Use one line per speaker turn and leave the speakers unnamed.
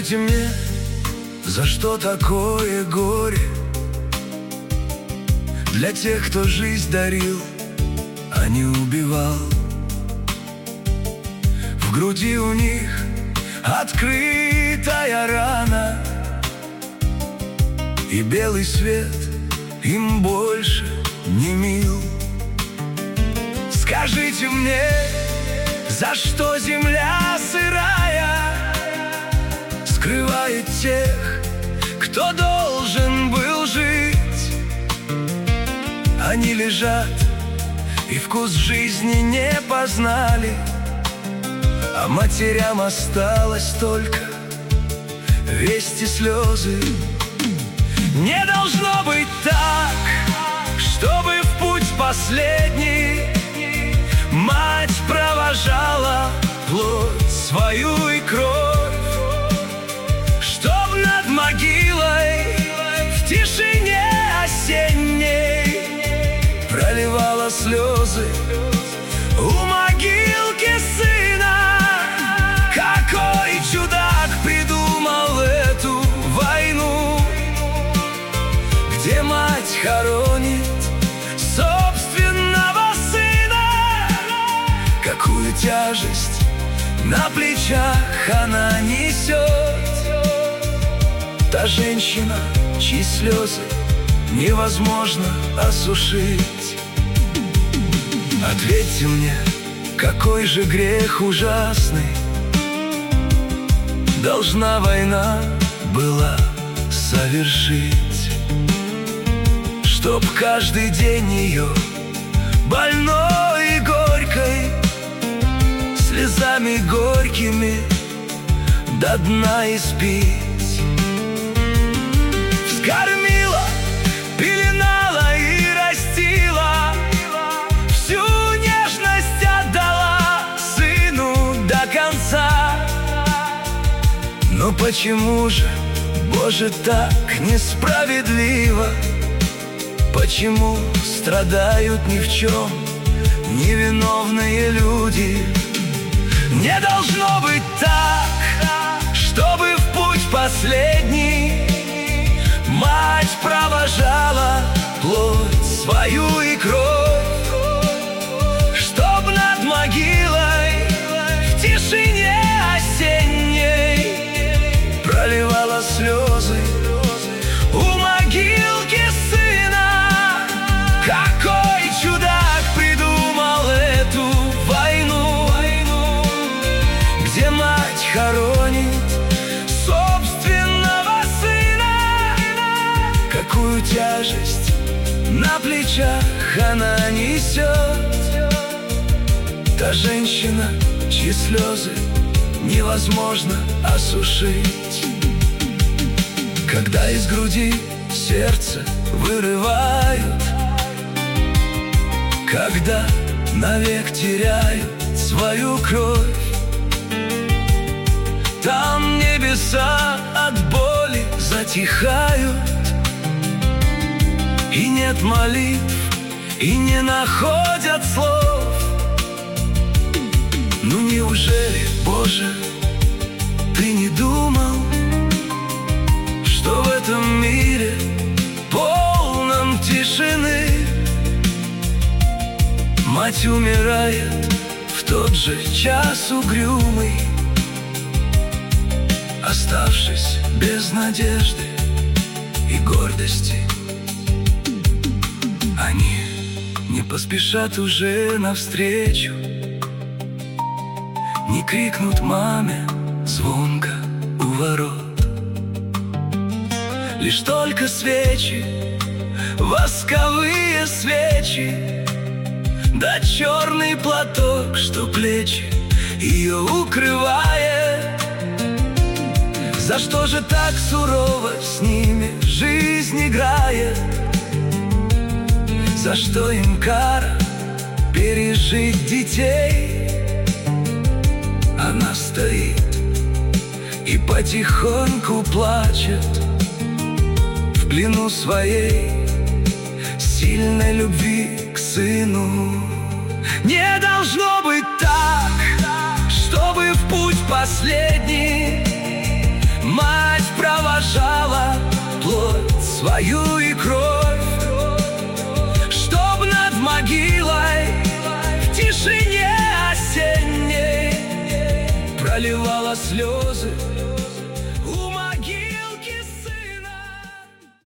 Скажите мне, за что такое горе? Для тех, кто жизнь дарил, а не убивал. В груди у них открытая рана, и белый свет им больше не мил. Скажите мне, за что земля сырая скрывает тех, кто должен был жить? Они лежат и вкус жизни не познали, а матерям осталось только вести слезы. Не должно быть так, чтобы в путь последний мать провожала плоть свою и кровь, чтоб над могилой в тишине осенней проливала слезы у могилки сына. Какой чудак придумал эту войну, где мать хоронит собственного сына? Какую тяжесть на плечах она несет, та женщина, чьи слезы невозможно осушить. Ответьте мне, какой же грех ужасный должна война была совершить, чтоб каждый день ее больной и горькой, слезами горькими до дна испить? Вскормила, пеленала и растила, всю нежность отдала сыну до конца. Но почему же, Боже, так несправедливо? Почему страдают ни в чем невиновные люди? Не должно быть так, чтобы в путь последний мать провожала плоть свою и кровь, чтоб над могилой в тишине осенней проливала слезы у могилки сына. Какой чудак придумал эту войну, где мать хоронит собственного сына? Какую тяжесть на плечах она несет, та женщина, чьи слезы невозможно осушить? Когда из груди сердце вырывают, когда навек теряют свою кровь, там небеса от боли затихают, и нет молитв, и не находят слов. Ну неужели, Боже, Ты не думал, что в этом мире полном тишины мать умирает в тот же час угрюмый, оставшись без надежды и гордости? Они не поспешат уже навстречу, не крикнут маме звонко у ворот. Лишь только свечи, восковые свечи, да черный платок, что плечи ее укрывает. За что же так сурово с ними жизнь играет? За что им кара пережить детей? Она стоит и потихоньку плачет в плену своей сильной любви к сыну. Не должно быть так, чтобы в путь последний могилой в тишине осенней проливала слезы